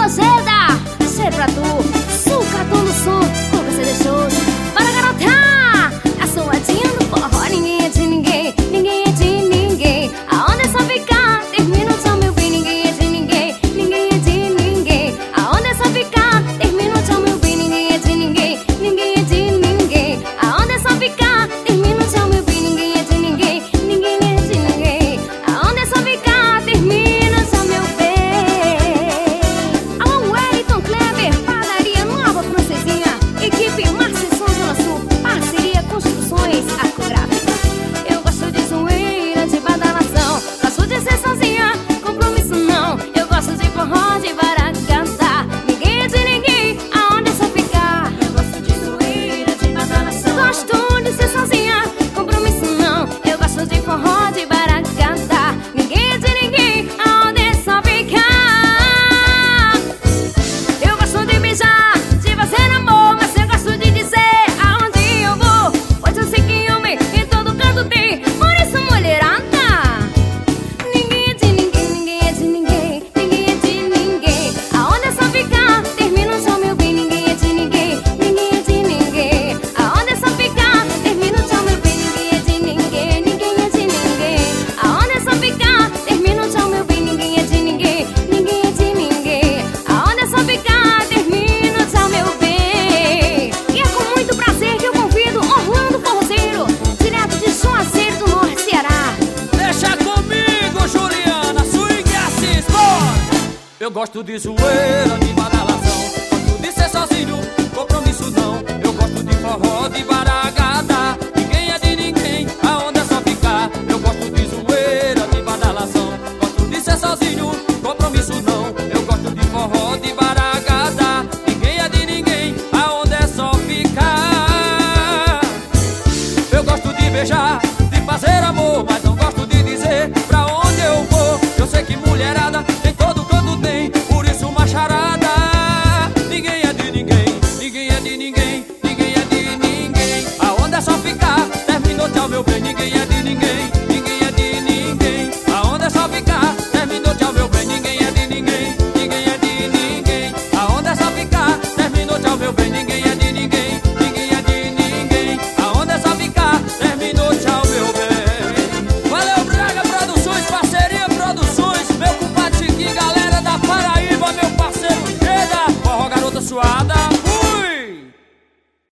Seda, cheiro pra tu, suca tu no som, como você deixou. Para garotar, a suadinha do forró. Ninguém é de ninguém, ninguém é de ninguém. Aonde é só ficar, termina o tchau meu bem. Ninguém é de ninguém, ninguém é de ninguém. Aonde é só ficar, termina o tchau meu bem. Ninguém é de ninguém, ninguém é de ninguém. Aonde é só ficar, termina o tchau meu bem. Ninguém é de ninguém, ninguém é de ninguém. Aonde é só ficar, termina o tchau meu bem. Alô Wellington Kleber, padaria Nova Francesinha, equipe Márcia Som Zona Sul, parceria Construções Arcográfica. Eu gosto de zoeira, de badalação, gosto de ser sozinha, compromisso não. Eu gosto de forró, de baracatá. Ninguém é de ninguém, aonde é só ficar. Eu gosto de zoeira, de badalação, gosto de ser sozinha, compromisso não. Eu gosto de forró, de baracatá. Ninguém é de ninguém, aonde é só ficar. Eu gosto de beijar, de fazer amor, mas eu gosto de dizer aonde eu vou. Pois eu sei que homem em todo canto tem, por isso mulherada. Ninguém é de ninguém, ninguém é de ninguém, ninguém é de ninguém. Aonde é só ficar, termina o tchau meu bem. Ninguém é de ninguém, ninguém é de ninguém. Aonde é só ficar, termina o tchau meu bem. Ninguém é de ninguém, ninguém é de ninguém. Aonde é só ficar, termina o tchau meu bem. Ninguém é de ninguém, ninguém é de ninguém. Aonde é só ficar, termina o tchau meu bem. E é com muito prazer que eu convido Orlando Forrozeiro, direto de Juazeiro do Norte, Ceará. Deixa comigo, Juliana, swing assim, sport. Eu gosto de zoeira, de badalação, gosto de ser sozinho, compromisso não. Eu gosto de forró, de baragada.